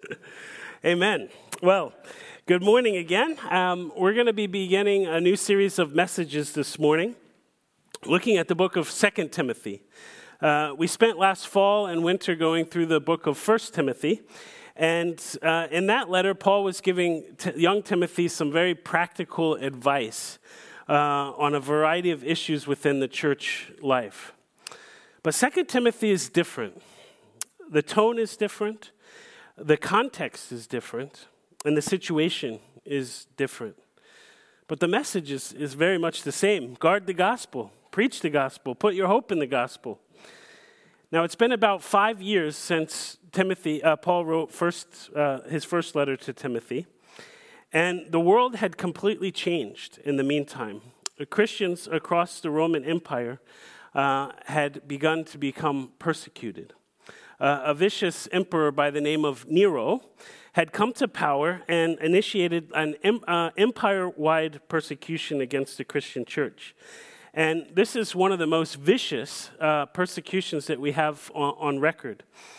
Amen. Well, good morning again. We're going to be beginning a new series of messages this morning, looking at the book of 2 Timothy. We spent last fall and winter going through the book of 1 Timothy, and in that letter, Paul was giving young Timothy some very practical advice on a variety of issues within the church life. But 2 Timothy is different. The tone is different, the context is different, and the situation is different. But the message is very much the same. Guard the gospel, preach the gospel, put your hope in the gospel. Now, it's been about 5 years since Paul wrote his first letter to Timothy, and the world had completely changed in the meantime. The Christians across the Roman Empire had begun to become persecuted. A vicious emperor by the name of Nero had come to power and initiated an empire-wide persecution against the Christian church. And this is one of the most vicious persecutions that we have on record.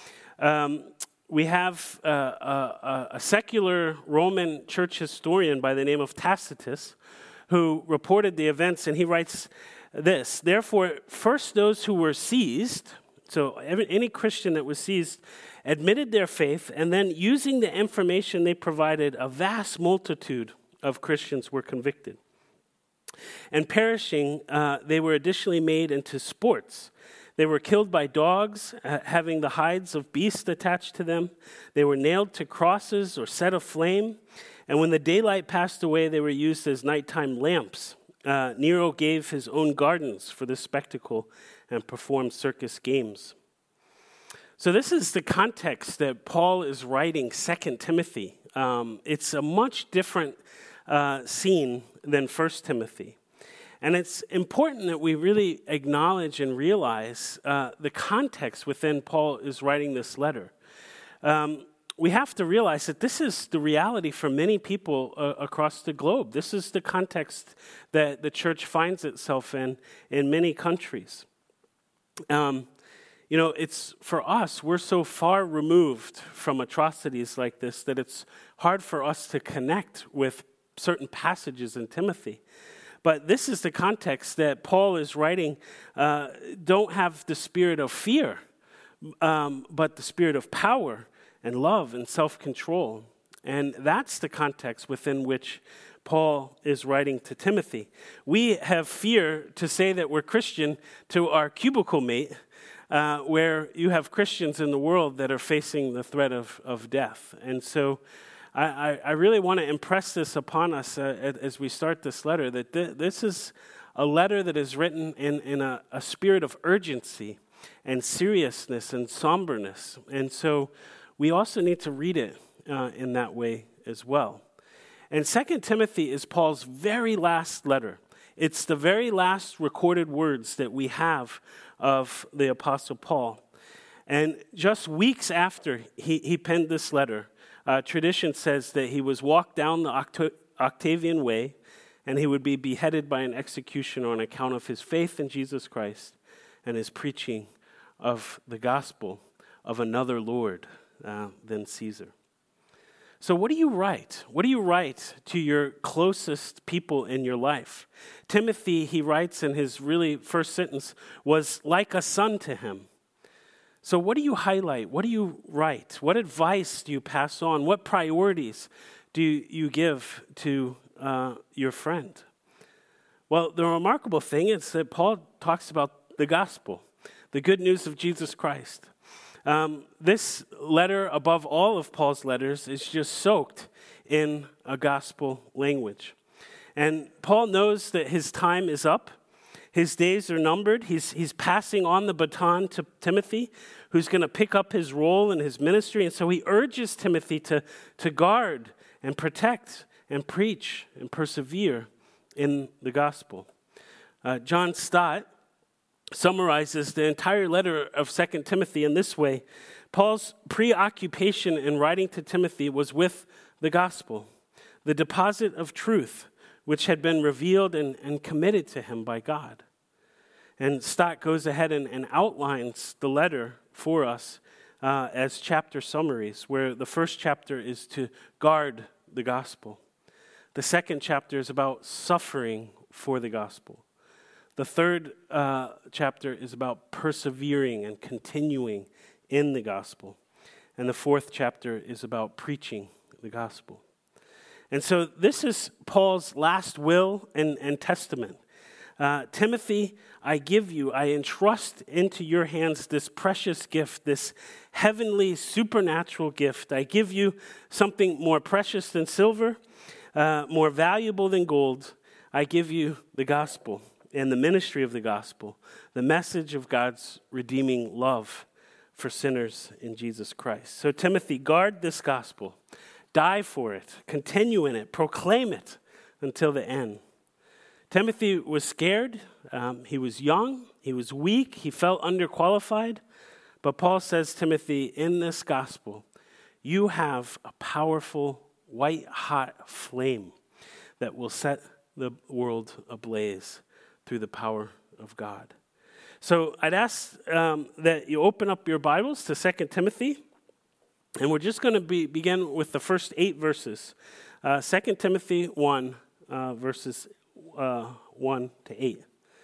We have a secular Roman church historian by the name of Tacitus who reported the events, and he writes this: "Therefore, first those who were seized," so any Christian that was seized, "admitted their faith, and then using the information they provided, a vast multitude of Christians were convicted. And perishing, they were additionally made into sports. They were killed by dogs, having the hides of beasts attached to them. They were nailed to crosses or set aflame. And when the daylight passed away, they were used as nighttime lamps. Nero gave his own gardens for this spectacle and performed circus games." So this is the context that Paul is writing 2 Timothy. It's a much different scene than 1 Timothy. And it's important that we really acknowledge and realize the context within Paul is writing this letter. We have to realize that this is the reality for many people across the globe. This is the context that the church finds itself in many countries. It's for us, we're so far removed from atrocities like this that it's hard for us to connect with certain passages in Timothy. But this is the context that Paul is writing. Don't have the spirit of fear, but the spirit of power and love and self-control. And that's the context within which Paul is writing to Timothy. We have fear to say that we're Christian to our cubicle mate, where you have Christians in the world that are facing the threat of death. And so I really want to impress this upon us as we start this letter, that this is a letter that is written in a spirit of urgency and seriousness and somberness. And so we also need to read it in that way as well. And 2 Timothy is Paul's very last letter. It's the very last recorded words that we have of the Apostle Paul. And just weeks after he penned this letter, tradition says that he was walked down the Octavian Way and he would be beheaded by an executioner on account of his faith in Jesus Christ and his preaching of the gospel of another Lord than Caesar. So what do you write? What do you write to your closest people in your life? Timothy, he writes in his really first sentence, was like a son to him. So what do you highlight? What do you write? What advice do you pass on? What priorities do you give to your friend? Well, the remarkable thing is that Paul talks about the gospel, the good news of Jesus Christ. This letter, above all of Paul's letters, is just soaked in a gospel language. And Paul knows that his time is up. His days are numbered. He's passing on the baton to Timothy, who's going to pick up his role in his ministry. And so he urges Timothy to guard and protect and preach and persevere in the gospel. John Stott summarizes the entire letter of 2 Timothy in this way: Paul's preoccupation in writing to Timothy was with the gospel, the deposit of truth, which had been revealed and committed to him by God. And Stott goes ahead and outlines the letter for us as chapter summaries, where the first chapter is to guard the gospel. The second chapter is about suffering for the gospel. The third chapter is about persevering and continuing in the gospel. And the fourth chapter is about preaching the gospel. And so this is Paul's last will and testament. Timothy, I entrust into your hands this precious gift, this heavenly supernatural gift. I give you something more precious than silver, more valuable than gold. I give you the gospel and the ministry of the gospel, the message of God's redeeming love for sinners in Jesus Christ. So Timothy, guard this gospel, die for it, continue in it, proclaim it until the end. Timothy was scared, he was young, he was weak, he felt underqualified, but Paul says, Timothy, in this gospel, you have a powerful, white-hot flame that will set the world ablaze through the power of God. So I'd ask that you open up your Bibles to 2 Timothy, and we're just going to begin with the first 8 verses. 2 Timothy 1, verses 1 to 8.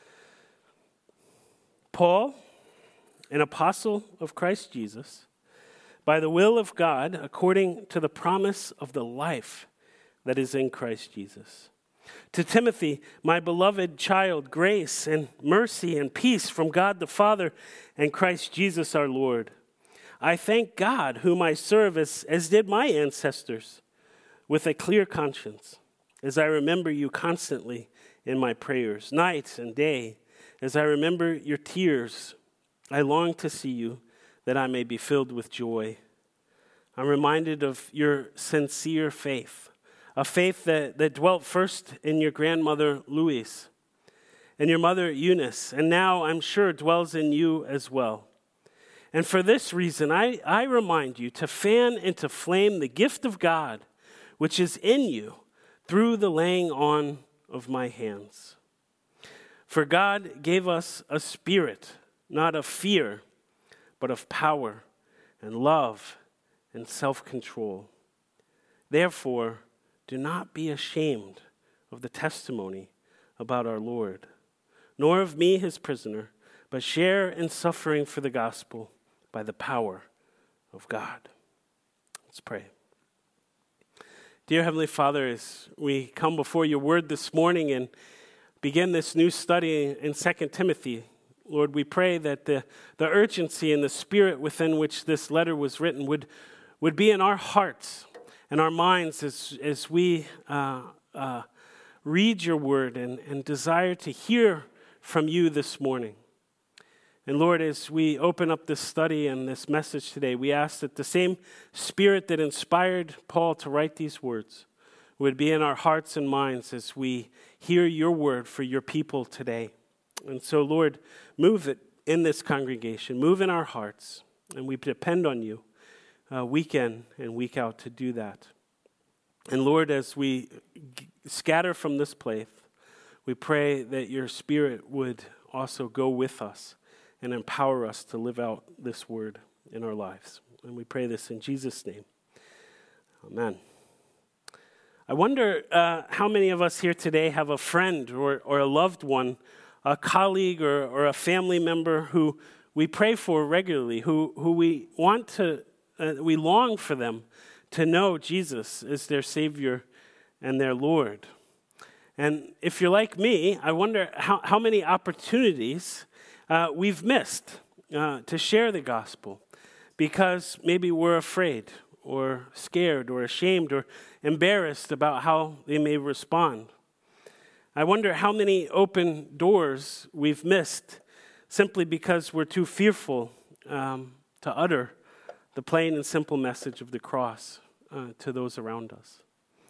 Paul, an apostle of Christ Jesus, by the will of God, according to the promise of the life that is in Christ Jesus. To Timothy, my beloved child, grace and mercy and peace from God the Father and Christ Jesus our Lord. I thank God, whom I serve as did my ancestors, with a clear conscience, as I remember you constantly in my prayers, night and day. As I remember your tears, I long to see you, that I may be filled with joy. I'm reminded of your sincere faith, a faith that dwelt first in your grandmother Louise and your mother Eunice, and now I'm sure dwells in you as well. And for this reason, I remind you to fan into flame the gift of God, which is in you through the laying on of my hands. For God gave us a spirit, not of fear, but of power and love and self-control. Therefore, do not be ashamed of the testimony about our Lord, nor of me, his prisoner, but share in suffering for the gospel by the power of God. Let's pray. Dear Heavenly Father, as we come before your word this morning and begin this new study in 2 Timothy, Lord, we pray that the urgency and the spirit within which this letter was written would be in our hearts and our minds as we read your word and desire to hear from you this morning. And Lord, as we open up this study and this message today, we ask that the same spirit that inspired Paul to write these words would be in our hearts and minds as we hear your word for your people today. And so, Lord, move it in this congregation, move in our hearts, and we depend on you week in and week out to do that. And Lord, as we scatter from this place, we pray that your spirit would also go with us and empower us to live out this word in our lives. And we pray this in Jesus' name. Amen. I wonder how many of us here today have a friend or a loved one, a colleague or a family member who we pray for regularly, who we want to, we long for them to know Jesus as their Savior and their Lord. And if you're like me, I wonder how many opportunities we've missed to share the gospel because maybe we're afraid or scared or ashamed or embarrassed about how they may respond. I wonder how many open doors we've missed simply because we're too fearful to utter the plain and simple message of the cross to those around us.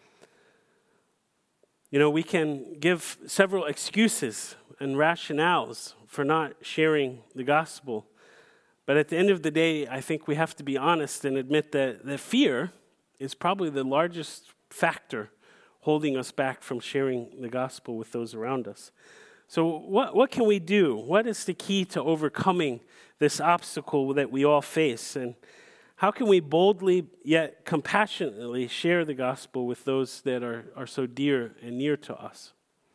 You know, we can give several excuses and rationales for not sharing the gospel. But at the end of the day, I think we have to be honest and admit that fear is probably the largest factor holding us back from sharing the gospel with those around us. So what can we do? What is the key to overcoming this obstacle that we all face? And how can we boldly yet compassionately share the gospel with those that are so dear and near to us?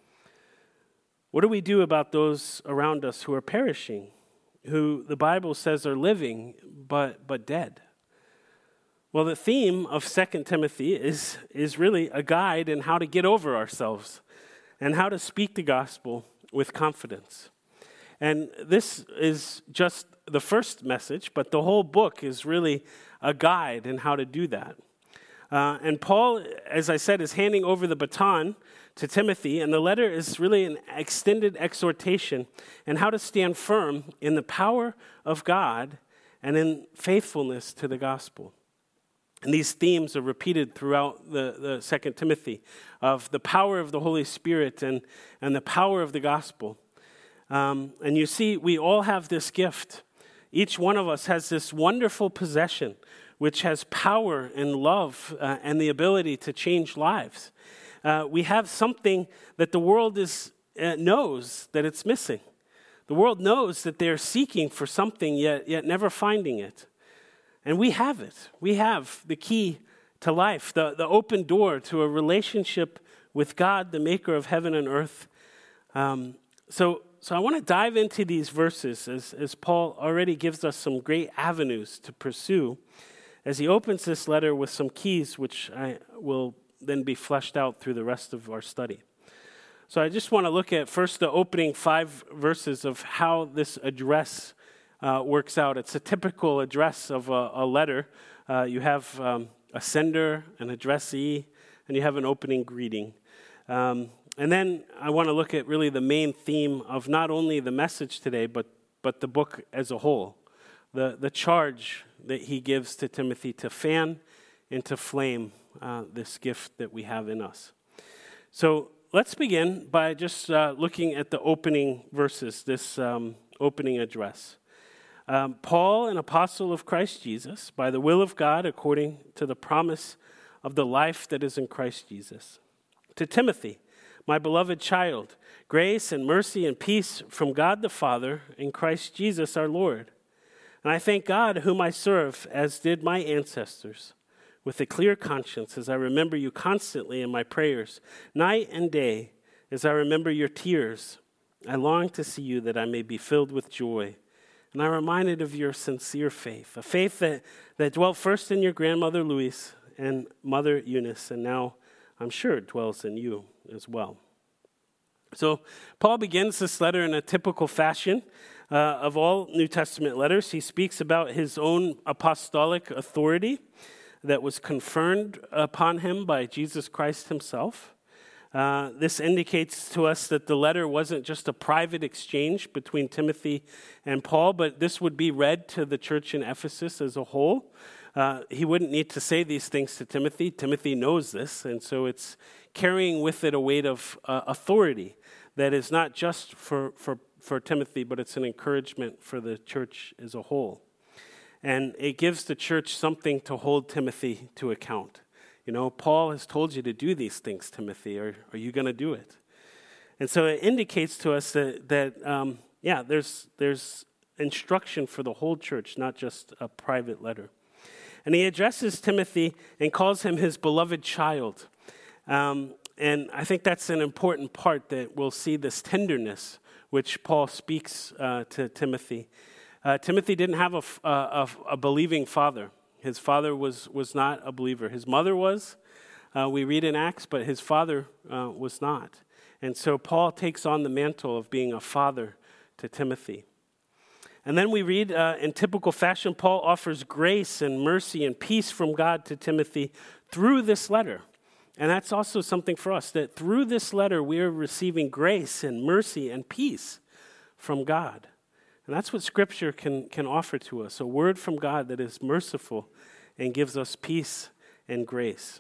What do we do about those around us who are perishing, who the Bible says are living but dead? Well, the theme of 2 Timothy is really a guide in how to get over ourselves and how to speak the gospel with confidence. And this is just the first message, but the whole book is really a guide in how to do that. And Paul, as I said, is handing over the baton to Timothy, and the letter is really an extended exhortation in how to stand firm in the power of God and in faithfulness to the gospel. And these themes are repeated throughout the 2 Timothy of the power of the Holy Spirit and the power of the gospel. And you see, we all have this gift. Each one of us has this wonderful possession which has power and love and the ability to change lives. We have something that the world knows that it's missing. The world knows that they're seeking for something yet never finding it. And we have it. We have the key to life, the open door to a relationship with God, the maker of heaven and earth. So I want to dive into these verses as Paul already gives us some great avenues to pursue as he opens this letter with some keys which will then be fleshed out through the rest of our study. So I just want to look at first the opening 5 verses of how this address works out. It's a typical address of a letter. You have a sender, an addressee, and you have an opening greeting. And then I want to look at really the main theme of not only the message today, but the book as a whole. The charge that he gives to Timothy to fan and to flame this gift that we have in us. So let's begin by just looking at the opening verses, this opening address. Paul, an apostle of Christ Jesus, by the will of God, according to the promise of the life that is in Christ Jesus. To Timothy, my beloved child, grace and mercy and peace from God the Father and Christ Jesus our Lord. And I thank God whom I serve, as did my ancestors, with a clear conscience as I remember you constantly in my prayers, night and day, as I remember your tears. I long to see you that I may be filled with joy. And I'm reminded of your sincere faith, a faith that dwelt first in your grandmother Louise and mother Eunice, and now I'm sure it dwells in you as well. So Paul begins this letter in a typical fashion of all New Testament letters. He speaks about his own apostolic authority that was conferred upon him by Jesus Christ himself. This indicates to us that the letter wasn't just a private exchange between Timothy and Paul, but this would be read to the church in Ephesus as a whole. He wouldn't need to say these things to Timothy. Timothy knows this, and so it's carrying with it a weight of authority that is not just for Timothy, but it's an encouragement for the church as a whole. And it gives the church something to hold Timothy to account. You know, Paul has told you to do these things, Timothy. Are you going to do it? And so it indicates to us that there's instruction for the whole church, not just a private letter. And he addresses Timothy and calls him his beloved child. And I think that's an important part, that we'll see this tenderness which Paul speaks to Timothy. Timothy didn't have a believing father. His father was not a believer. His mother was, we read in Acts, but his father was not. And so Paul takes on the mantle of being a father to Timothy. And then we read in typical fashion, Paul offers grace and mercy and peace from God to Timothy through this letter. And that's also something for us, that through this letter we are receiving grace and mercy and peace from God. And that's what Scripture can offer to us, a word from God that is merciful and gives us peace and grace.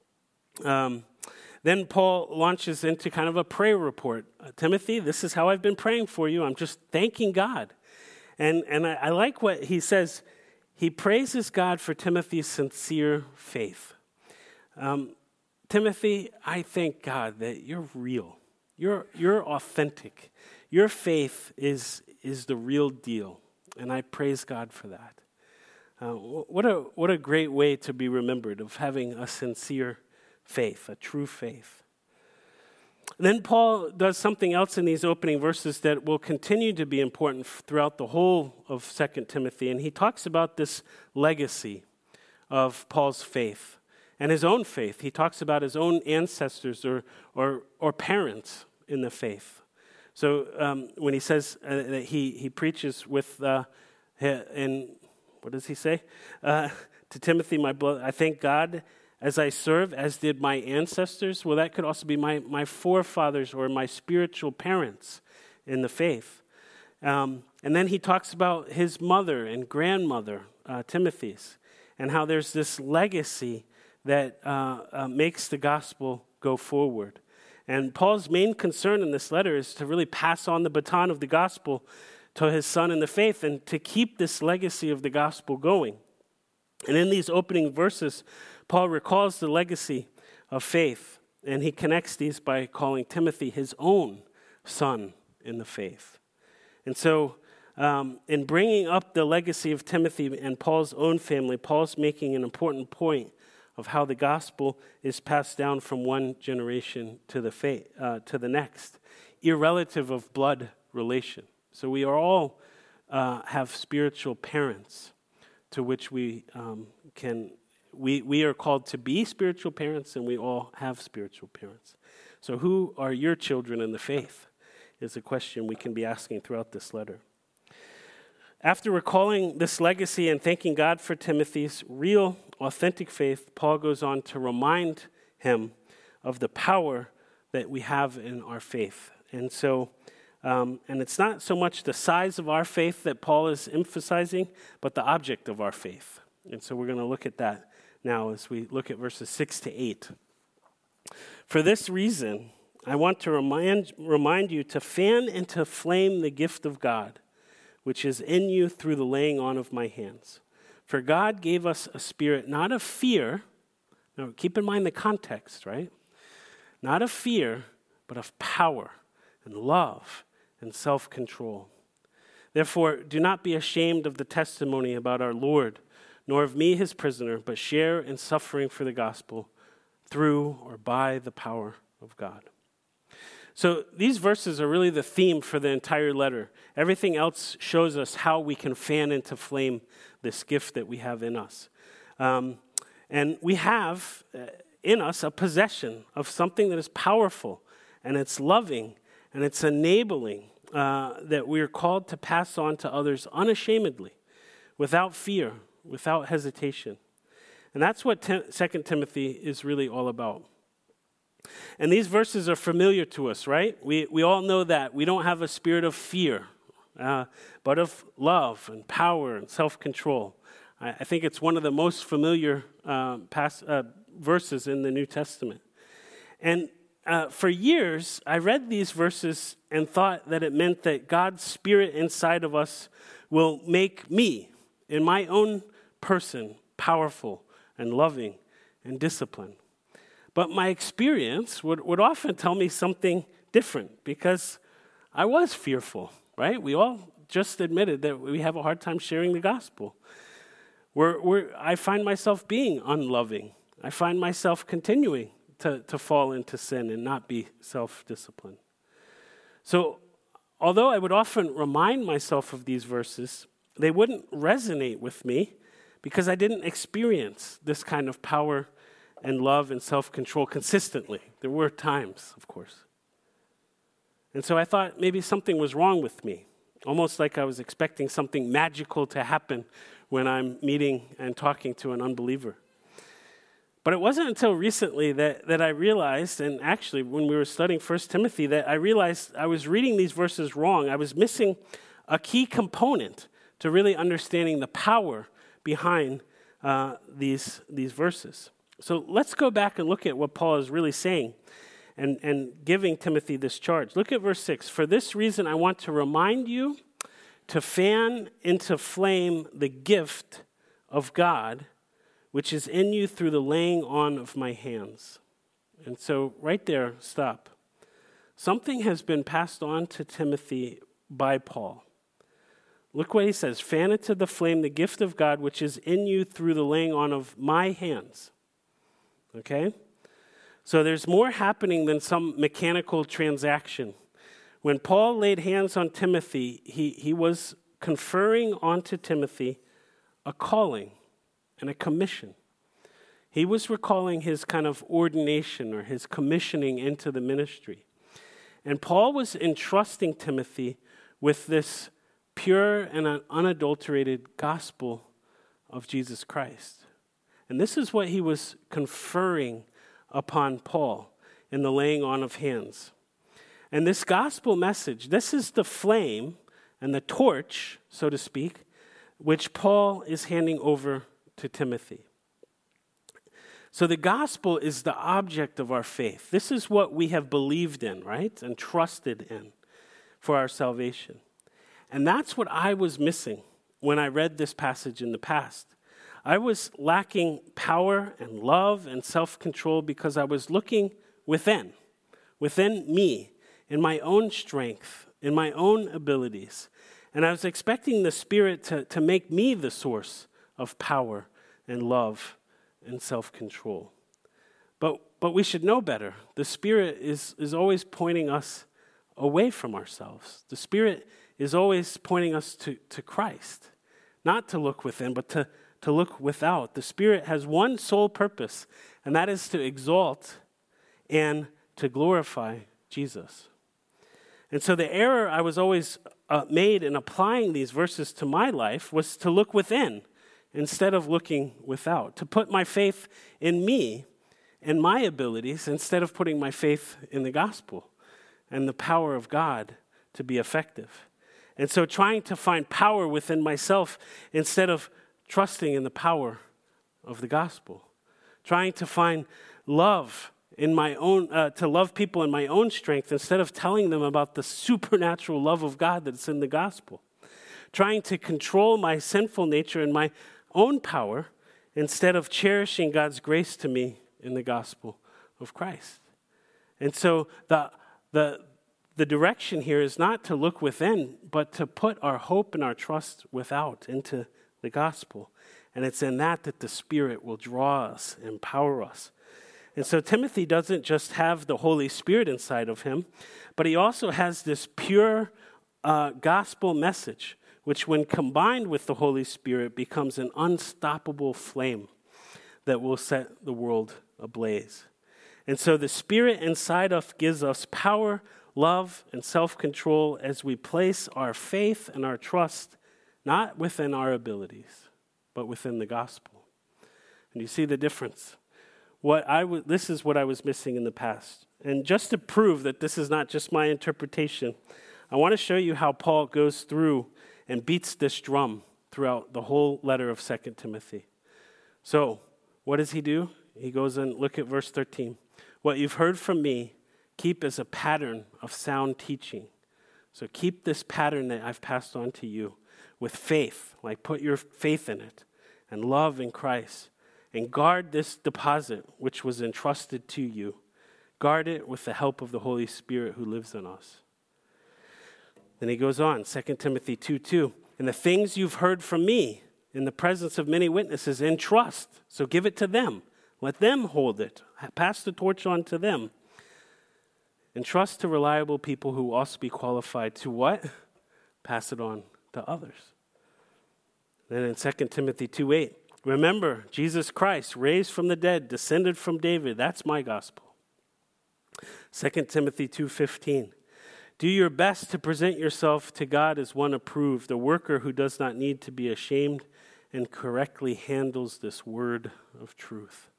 Then Paul launches into kind of a prayer report. Timothy, this is how I've been praying for you. I'm just thanking God. And I like what he says. He praises God for Timothy's sincere faith. Timothy, I thank God that you're real. You're authentic. Your faith is the real deal. And I praise God for that. What a great way to be remembered, of having a sincere faith, a true faith. And then Paul does something else in these opening verses that will continue to be important throughout the whole of 2 Timothy. And he talks about this legacy of Paul's faith and his own faith. He talks about his own ancestors or parents in the faith. So when he says that he preaches with, what does he say? To Timothy, my blood, I thank God as I serve, as did my ancestors. Well, that could also be my forefathers or my spiritual parents in the faith. And then he talks about his mother and grandmother, Timothy's, and how there's this legacy that makes the gospel go forward. And Paul's main concern in this letter is to really pass on the baton of the gospel to his son in the faith and to keep this legacy of the gospel going. And in these opening verses, Paul recalls the legacy of faith, and he connects these by calling Timothy his own son in the faith. And so in bringing up the legacy of Timothy and Paul's own family, Paul's making an important point of how the gospel is passed down from one generation to the next, irrelative of blood relation. So we are all have spiritual parents to which we are called to be spiritual parents, and we all have spiritual parents. So who are your children in the faith is a question we can be asking throughout this letter. After recalling this legacy and thanking God for Timothy's real, authentic faith, Paul goes on to remind him of the power that we have in our faith. And so, and it's not so much the size of our faith that Paul is emphasizing, but the object of our faith. And so we're going to look at that now as we look at verses 6 to 8. For this reason, I want to remind you to fan into flame the gift of God, which is in you through the laying on of my hands. For God gave us a spirit not of fear. Now, keep in mind the context, right? Not of fear, but of power and love and self-control. Therefore, do not be ashamed of the testimony about our Lord, nor of me, his prisoner, but share in suffering for the gospel through or by the power of God. So these verses are really the theme for the entire letter. Everything else shows us how we can fan into flame this gift that we have in us. And we have in us a possession of something that is powerful, and it's loving, and it's enabling, that we are called to pass on to others unashamedly, without fear, without hesitation. And that's what 2 Timothy is really all about. And these verses are familiar to us, right? We all know that. We don't have a spirit of fear, but of love and power and self-control. I think it's one of the most familiar verses in the New Testament. And for years, I read these verses and thought that it meant that God's Spirit inside of us will make me, in my own person, powerful and loving and disciplined. But my experience would often tell me something different, because I was fearful, right? We all just admitted that we have a hard time sharing the gospel. I find myself being unloving. I find myself continuing to fall into sin and not be self-disciplined. So although I would often remind myself of these verses, they wouldn't resonate with me because I didn't experience this kind of power and love and self-control consistently. There were times, of course. And so I thought maybe something was wrong with me, almost like I was expecting something magical to happen when I'm meeting and talking to an unbeliever. But it wasn't until recently that I realized, and actually when we were studying 1 Timothy, that I realized I was reading these verses wrong. I was missing a key component to really understanding the power behind these verses. So let's go back and look at what Paul is really saying and giving Timothy this charge. Look at verse 6. For this reason, I want to remind you to fan into flame the gift of God, which is in you through the laying on of my hands. And so right there, stop. Something has been passed on to Timothy by Paul. Look what he says. Fan into the flame the gift of God which is in you through the laying on of my hands. Okay? So there's more happening than some mechanical transaction. When Paul laid hands on Timothy, he was conferring onto Timothy a calling and a commission. He was recalling his kind of ordination or his commissioning into the ministry. And Paul was entrusting Timothy with this pure and unadulterated gospel of Jesus Christ. And this is what he was conferring upon Paul in the laying on of hands. And this gospel message, this is the flame and the torch, so to speak, which Paul is handing over to Timothy. So the gospel is the object of our faith. This is what we have believed in, right? And trusted in for our salvation. And that's what I was missing when I read this passage in the past. I was lacking power and love and self-control because I was looking within me, in my own strength, in my own abilities. And I was expecting the Spirit to make me the source of power and love and self-control. But we should know better. The Spirit is always pointing us away from ourselves. The Spirit is always pointing us to Christ. Not to look within, but to look without. The Spirit has one sole purpose, and that is to exalt and to glorify Jesus. And so the error I was always made in applying these verses to my life was to look within instead of looking without, to put my faith in me and my abilities instead of putting my faith in the gospel and the power of God to be effective. And so trying to find power within myself instead of trusting in the power of the gospel. Trying to find love in my own, to love people in my own strength instead of telling them about the supernatural love of God that's in the gospel. Trying to control my sinful nature in my own power instead of cherishing God's grace to me in the gospel of Christ. And so the direction here is not to look within, but to put our hope and our trust without into the gospel. And it's in that the Spirit will draw us, empower us. And so Timothy doesn't just have the Holy Spirit inside of him, but he also has this pure gospel message, which when combined with the Holy Spirit becomes an unstoppable flame that will set the world ablaze. And so the Spirit inside us gives us power, love, and self-control as we place our faith and our trust not within our abilities, but within the gospel. And you see the difference. This is what I was missing in the past. And just to prove that this is not just my interpretation, I want to show you how Paul goes through and beats this drum throughout the whole letter of 2 Timothy. So, what does he do? He goes and look at verse 13. What you've heard from me, keep as a pattern of sound teaching. So keep this pattern that I've passed on to you with faith, like put your faith in it, and love in Christ. And guard this deposit which was entrusted to you. Guard it with the help of the Holy Spirit who lives in us. Then he goes on, 2 Timothy 2:2. And the things you've heard from me in the presence of many witnesses, entrust. So give it to them. Let them hold it. Pass the torch on to them. Entrust to reliable people who will also be qualified to what? Pass it on to others. Then in 2 Timothy 2:8. Remember, Jesus Christ, raised from the dead, descended from David. That's my gospel. 2 Timothy 2:15. Do your best to present yourself to God as one approved, a worker who does not need to be ashamed and correctly handles this word of truth.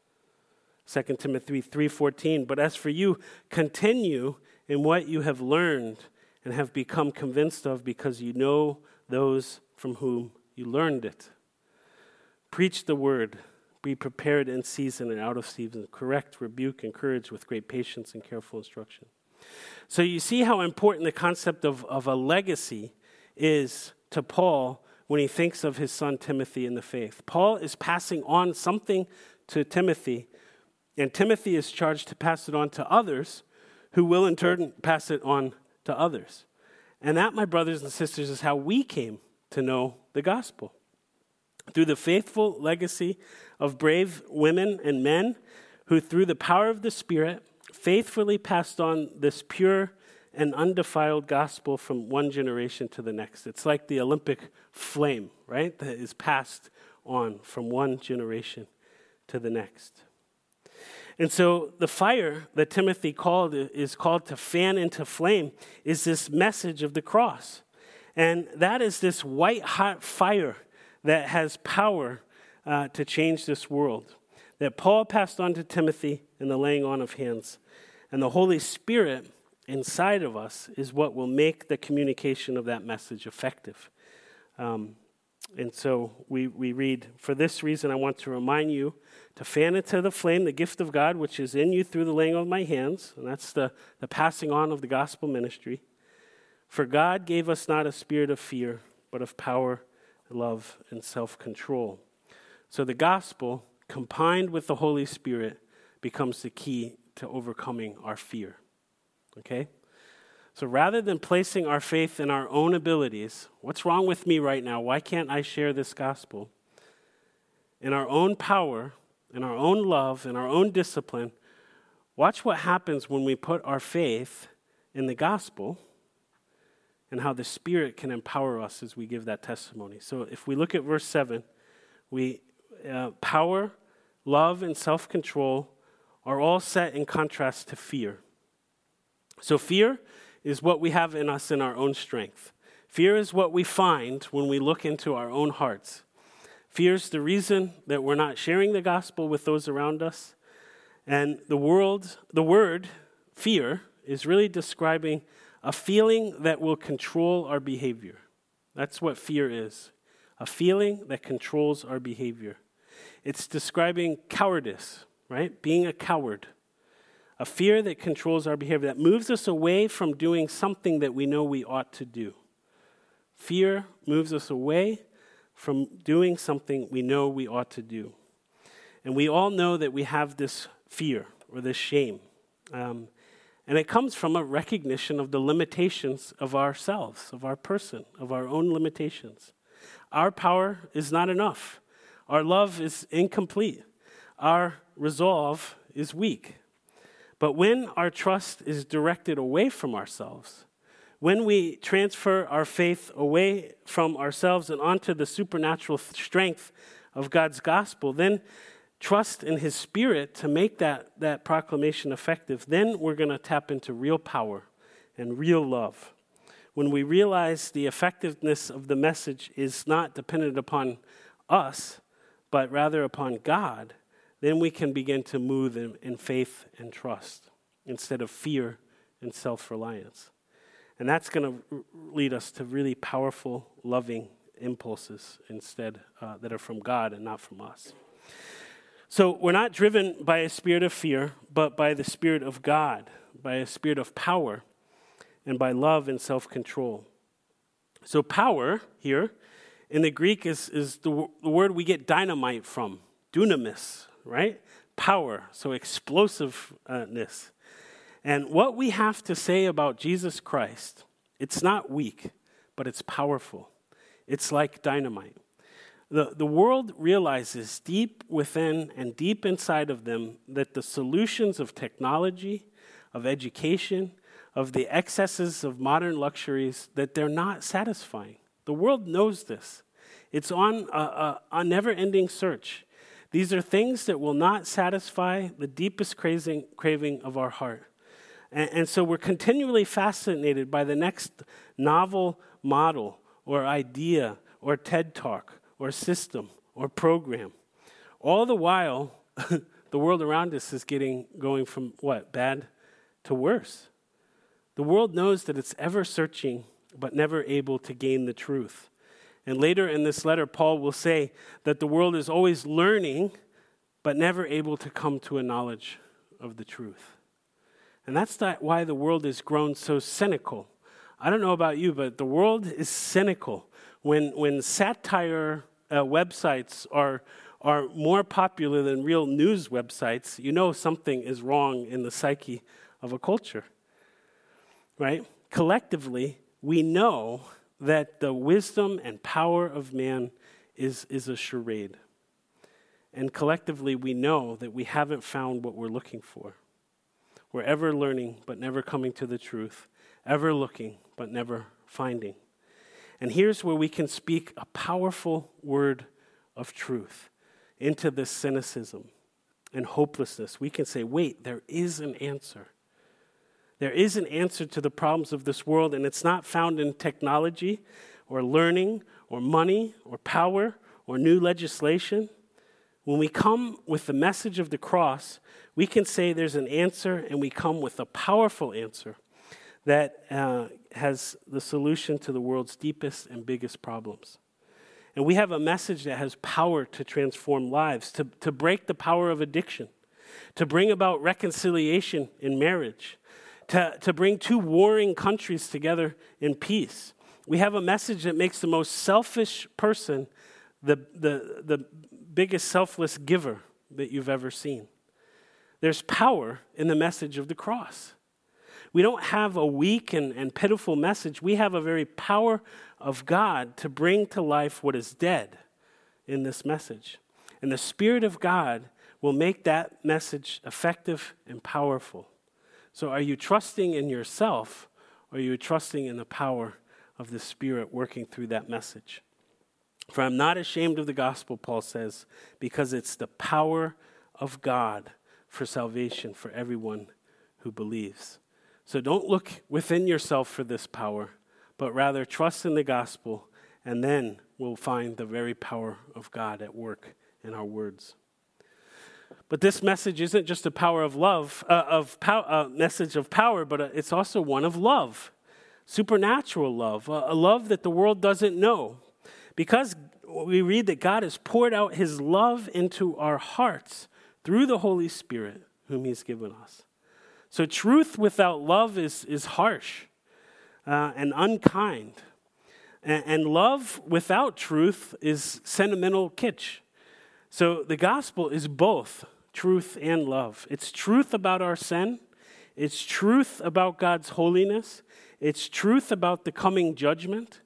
2 Timothy 3:14. But as for you, continue in what you have learned and have become convinced of because you know those from whom you learned it. Preach the word. Be prepared in season and out of season. Correct, rebuke, encourage with great patience and careful instruction. So you see how important the concept of a legacy is to Paul when he thinks of his son Timothy in the faith. Paul is passing on something to Timothy, and Timothy is charged to pass it on to others who will in turn pass it on to others. And that, my brothers and sisters, is how we came to know the gospel. Through the faithful legacy of brave women and men who, through the power of the Spirit, faithfully passed on this pure and undefiled gospel from one generation to the next. It's like the Olympic flame, right, that is passed on from one generation to the next. And so the fire that Timothy is called to fan into flame is this message of the cross. And that is this white-hot fire that has power to change this world, that Paul passed on to Timothy in the laying on of hands. And the Holy Spirit inside of us is what will make the communication of that message effective. And so we read, "For this reason I want to remind you to fan into the flame the gift of God, which is in you through the laying on of my hands." And that's the passing on of the gospel ministry. "For God gave us not a spirit of fear, but of power, love, and self-control." So the gospel, combined with the Holy Spirit, becomes the key to overcoming our fear. Okay? So rather than placing our faith in our own abilities, what's wrong with me right now? Why can't I share this gospel? In our own power, in our own love, in our own discipline, watch what happens when we put our faith in the gospel and how the Spirit can empower us as we give that testimony. So if we look at verse 7, power, love, and self-control are all set in contrast to fear. So fear is what we have in us in our own strength. Fear is what we find when we look into our own hearts. Fear is the reason that we're not sharing the gospel with those around us. And the word fear is really describing a feeling that will control our behavior. That's what fear is, a feeling that controls our behavior. It's describing cowardice, right? Being a coward. A fear that controls our behavior, that moves us away from doing something that we know we ought to do. Fear moves us away from doing something we know we ought to do. And we all know that we have this fear or this shame. And it comes from a recognition of the limitations of ourselves, of our person, of our own limitations. Our power is not enough. Our love is incomplete. Our resolve is weak. But when our trust is directed away from ourselves, when we transfer our faith away from ourselves and onto the supernatural strength of God's gospel, then trust in His Spirit to make that proclamation effective, then we're going to tap into real power and real love. When we realize the effectiveness of the message is not dependent upon us, but rather upon God, then we can begin to move in faith and trust instead of fear and self-reliance. And that's going to lead us to really powerful, loving impulses instead that are from God and not from us. So we're not driven by a spirit of fear, but by the Spirit of God, by a spirit of power, and by love and self-control. So power here in the Greek is the word we get dynamite from, dunamis, right? Power, so explosiveness. And what we have to say about Jesus Christ, it's not weak, but it's powerful. It's like dynamite. The world realizes deep within and deep inside of them that the solutions of technology, of education, of the excesses of modern luxuries, that they're not satisfying. The world knows this. It's on a never-ending search. These are things that will not satisfy the deepest craving of our heart. And so we're continually fascinated by the next novel model or idea or TED Talk or system or program. All the while, the world around us is going from what? Bad to worse. The world knows that it's ever searching but never able to gain the truth. And later in this letter, Paul will say that the world is always learning, but never able to come to a knowledge of the truth. And that's why the world has grown so cynical. I don't know about you, but the world is cynical. When satire websites are more popular than real news websites, you know something is wrong in the psyche of a culture, right? Collectively, we know that the wisdom and power of man is a charade. And collectively, we know that we haven't found what we're looking for. We're ever learning, but never coming to the truth. Ever looking, but never finding. And here's where we can speak a powerful word of truth into this cynicism and hopelessness. We can say, wait, there is an answer. There is an answer to the problems of this world, and it's not found in technology or learning or money or power or new legislation. When we come with the message of the cross, we can say there's an answer, and we come with a powerful answer that has the solution to the world's deepest and biggest problems. And we have a message that has power to transform lives, to break the power of addiction, to bring about reconciliation in marriage, to bring two warring countries together in peace. We have a message that makes the most selfish person the biggest selfless giver that you've ever seen. There's power in the message of the cross. We don't have a weak and pitiful message. We have a very power of God to bring to life what is dead in this message. And the Spirit of God will make that message effective and powerful. So are you trusting in yourself, or are you trusting in the power of the Spirit working through that message? For I'm not ashamed of the gospel, Paul says, because it's the power of God for salvation for everyone who believes. So don't look within yourself for this power, but rather trust in the gospel, and then we'll find the very power of God at work in our words. But this message isn't just a power of love, message of power, but it's also one of love, supernatural love, a love that the world doesn't know. Because we read that God has poured out his love into our hearts through the Holy Spirit, whom he's given us. So truth without love is harsh and unkind. And love without truth is sentimental kitsch. So the gospel is both truth and love. It's truth about our sin. It's truth about God's holiness. It's truth about the coming judgment.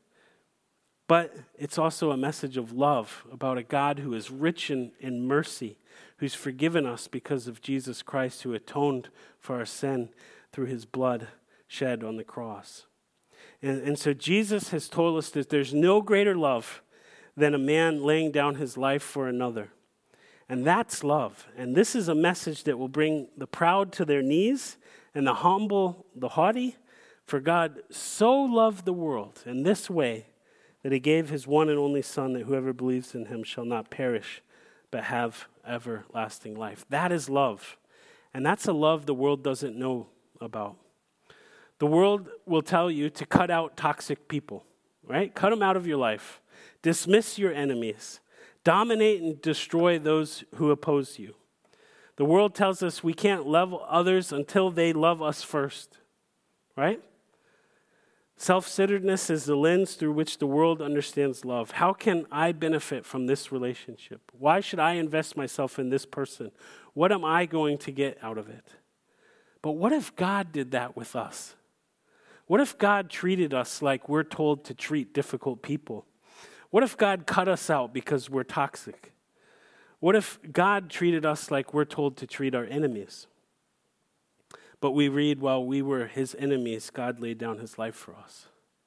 But it's also a message of love about a God who is rich in mercy, who's forgiven us because of Jesus Christ, who atoned for our sin through his blood shed on the cross. And so Jesus has told us that there's no greater love than a man laying down his life for another. And that's love. And this is a message that will bring the proud to their knees and the humble, the haughty. For God so loved the world in this way that he gave his one and only Son, that whoever believes in him shall not perish, but have everlasting life. That is love. And that's a love the world doesn't know about. The world will tell you to cut out toxic people, right? Cut them out of your life. Dismiss your enemies. Dominate and destroy those who oppose you. The world tells us we can't love others until they love us first, right? Self-centeredness is the lens through which the world understands love. How can I benefit from this relationship? Why should I invest myself in this person? What am I going to get out of it? But what if God did that with us? What if God treated us like we're told to treat difficult people? What if God cut us out because we're toxic? What if God treated us like we're told to treat our enemies? But we read, while we were his enemies, God laid down his life for us.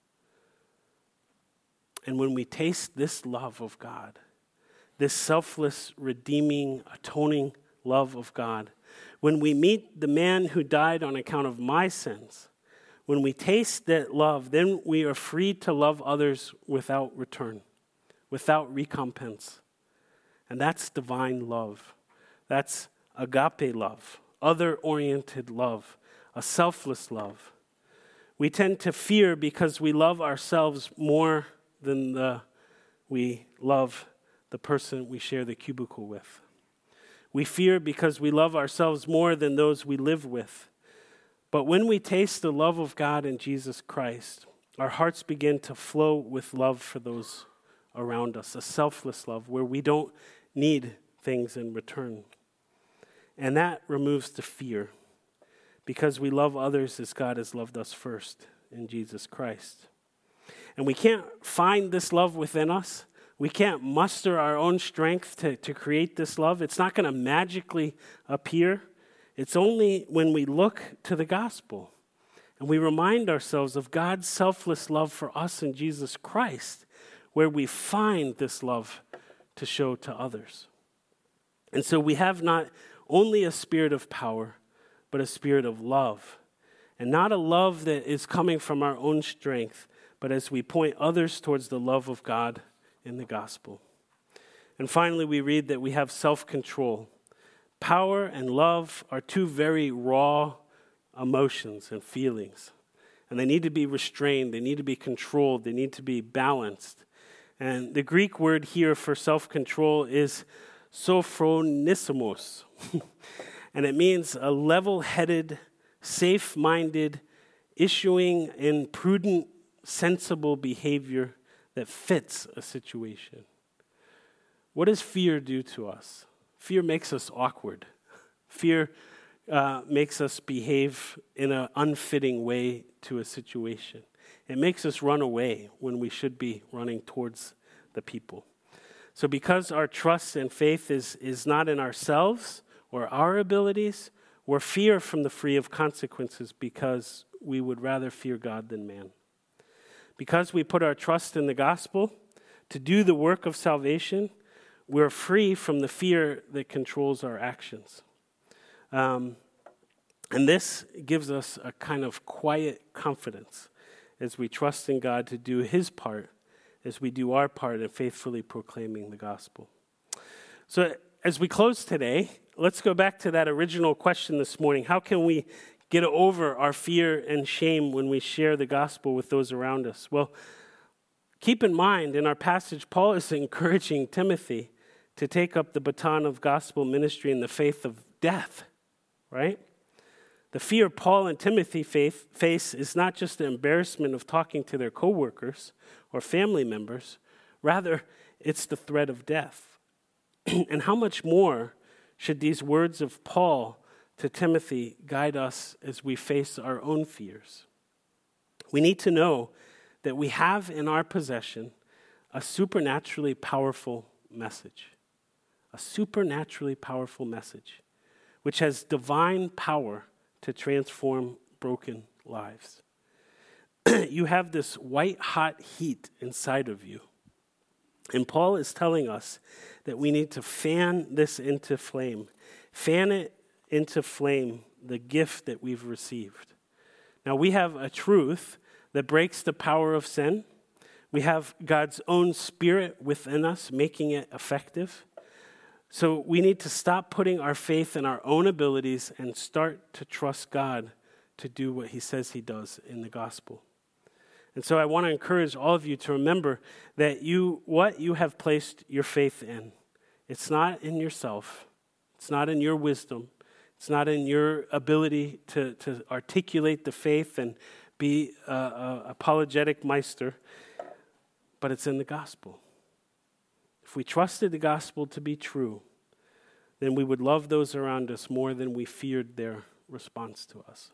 And when we taste this love of God, this selfless, redeeming, atoning love of God, when we meet the man who died on account of my sins, when we taste that love, then we are free to love others without return, without recompense. And that's divine love. That's agape love. Other-oriented love, a selfless love. We tend to fear because we love ourselves more than we love the person we share the cubicle with. We fear because we love ourselves more than those we live with. But when we taste the love of God in Jesus Christ, our hearts begin to flow with love for those around us, a selfless love where we don't need things in return. And that removes the fear because we love others as God has loved us first in Jesus Christ. And we can't find this love within us. We can't muster our own strength to create this love. It's not going to magically appear. It's only when we look to the gospel and we remind ourselves of God's selfless love for us in Jesus Christ, where we find this love to show to others. And so we have not only a spirit of power, but a spirit of love. And not a love that is coming from our own strength, but as we point others towards the love of God in the gospel. And finally, we read that we have self-control. Power and love are two very raw emotions and feelings. And they need to be restrained, they need to be controlled, they need to be balanced. And the Greek word here for self-control is sophronismos. And it means a level-headed, safe-minded, issuing in prudent, sensible behavior that fits a situation. What does fear do to us? Fear makes us awkward. Fear makes us behave in an unfitting way to a situation. It makes us run away when we should be running towards the people. So because our trust and faith is not in ourselves or our abilities, we're fear from the free of consequences because we would rather fear God than man. Because we put our trust in the gospel to do the work of salvation, we're free from the fear that controls our actions. And this gives us a kind of quiet confidence as we trust in God to do his part, as we do our part in faithfully proclaiming the gospel. So as we close today, let's go back to that original question this morning. How can we get over our fear and shame when we share the gospel with those around us? Well, keep in mind, in our passage, Paul is encouraging Timothy to take up the baton of gospel ministry in the faith of death, right? The fear Paul and Timothy face is not just the embarrassment of talking to their coworkers or family members. Rather, it's the threat of death. And how much more should these words of Paul to Timothy guide us as we face our own fears? We need to know that we have in our possession a supernaturally powerful message. A supernaturally powerful message, which has divine power to transform broken lives. You have this white-hot heat inside of you. And Paul is telling us that we need to fan this into flame. Fan it into flame, the gift that we've received. Now, we have a truth that breaks the power of sin. We have God's own spirit within us, making it effective. So we need to stop putting our faith in our own abilities and start to trust God to do what he says he does in the gospel. And so I want to encourage all of you to remember that what you have placed your faith in, it's not in yourself. It's not in your wisdom. It's not in your ability to articulate the faith and be an apologetic meister, but it's in the gospel. If we trusted the gospel to be true, then we would love those around us more than we feared their response to us.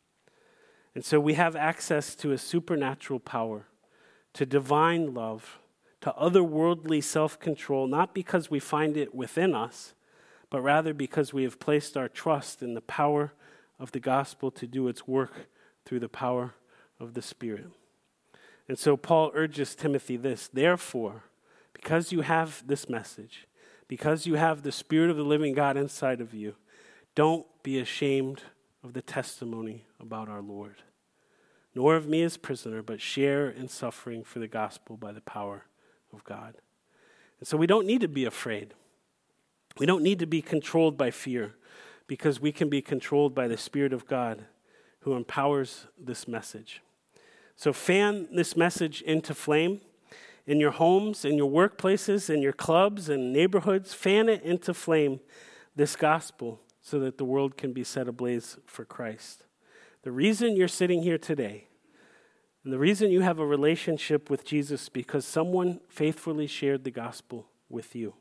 And so we have access to a supernatural power, to divine love, to otherworldly self-control, not because we find it within us, but rather because we have placed our trust in the power of the gospel to do its work through the power of the Spirit. And so Paul urges Timothy this: therefore, because you have this message, because you have the Spirit of the living God inside of you, don't be ashamed of the testimony about our Lord, nor of me as prisoner, but share in suffering for the gospel by the power of God. And so we don't need to be afraid. We don't need to be controlled by fear, because we can be controlled by the Spirit of God who empowers this message. So fan this message into flame in your homes, in your workplaces, in your clubs and neighborhoods. Fan it into flame, this gospel, so that the world can be set ablaze for Christ. The reason you're sitting here today, and the reason you have a relationship with Jesus, because someone faithfully shared the gospel with you.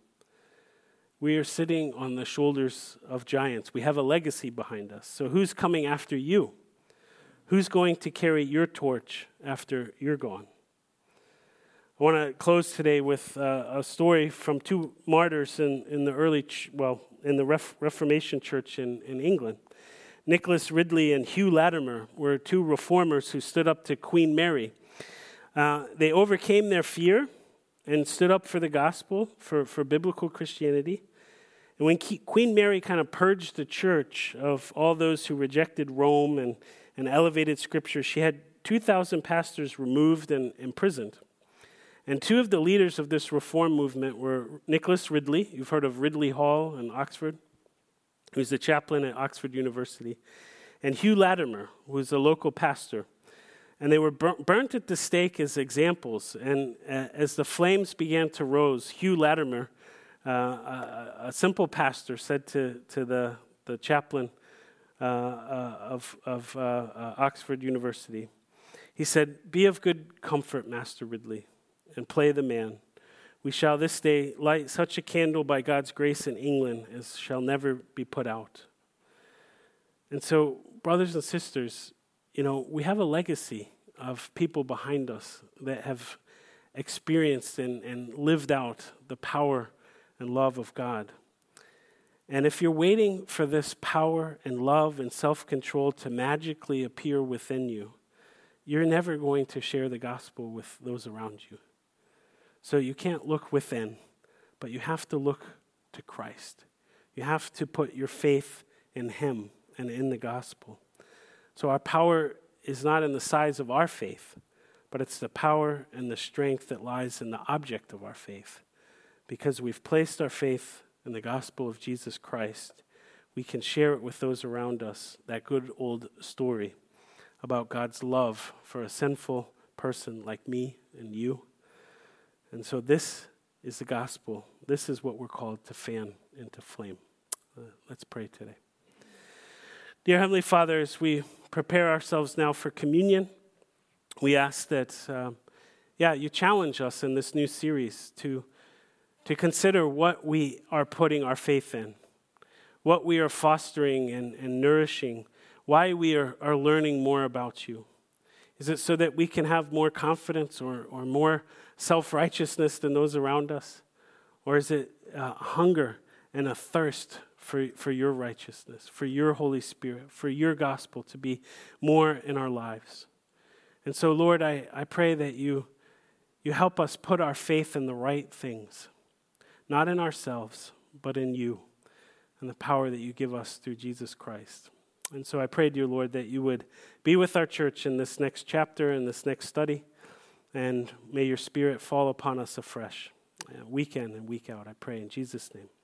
We are sitting on the shoulders of giants. We have a legacy behind us. So who's coming after you? Who's going to carry your torch after you're gone? I want to close today with a story from two martyrs in the early, in the Reformation Church in England. Nicholas Ridley and Hugh Latimer were two reformers who stood up to Queen Mary. They overcame their fear and stood up for the gospel, for biblical Christianity. And when Queen Mary kind of purged the church of all those who rejected Rome and elevated Scripture, she had 2,000 pastors removed and imprisoned. And two of the leaders of this reform movement were Nicholas Ridley. You've heard of Ridley Hall in Oxford, who's the chaplain at Oxford University, and Hugh Latimer, who was a local pastor. And they were burnt at the stake as examples. And as the flames began to rose, Hugh Latimer, a simple pastor, said to the chaplain of Oxford University, he said, "Be of good comfort, Master Ridley, and play the man. We shall this day light such a candle by God's grace in England as shall never be put out." And so, brothers and sisters, we have a legacy of people behind us that have experienced and lived out the power and love of God. And if you're waiting for this power and love and self-control to magically appear within you, you're never going to share the gospel with those around you. So you can't look within, but you have to look to Christ. You have to put your faith in Him and in the gospel. So our power is not in the size of our faith, but it's the power and the strength that lies in the object of our faith. Because we've placed our faith in the gospel of Jesus Christ, we can share it with those around us, that good old story about God's love for a sinful person like me and you. And so this is the gospel. This is what we're called to fan into flame. Let's pray today. Dear Heavenly Father, as we prepare ourselves now for communion, we ask that, you challenge us in this new series to consider what we are putting our faith in, what we are fostering and nourishing, why we are learning more about you. Is it so that we can have more confidence or more self-righteousness than those around us? Or is it a hunger and a thirst for your righteousness, for your Holy Spirit, for your gospel to be more in our lives? And so, Lord, I pray that you help us put our faith in the right things, not in ourselves, but in you and the power that you give us through Jesus Christ. And so I pray, dear Lord, that you would be with our church in this next chapter, in this next study, and may your Spirit fall upon us afresh, week in and week out. I pray in Jesus' name.